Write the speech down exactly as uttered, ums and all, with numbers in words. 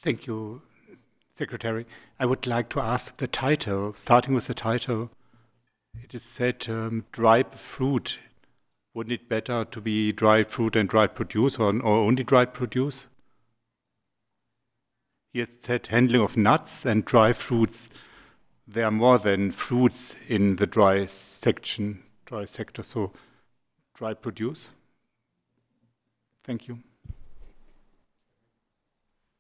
Thank you, Secretary. I would like to ask the title, starting with the title. It is said um, dried fruit. Wouldn't it better to be dried fruit and dried produce, or, or only dried produce? Here it said handling of nuts and dry fruits. There are more than fruits in the dry section, dry sector, so dry produce. Thank you.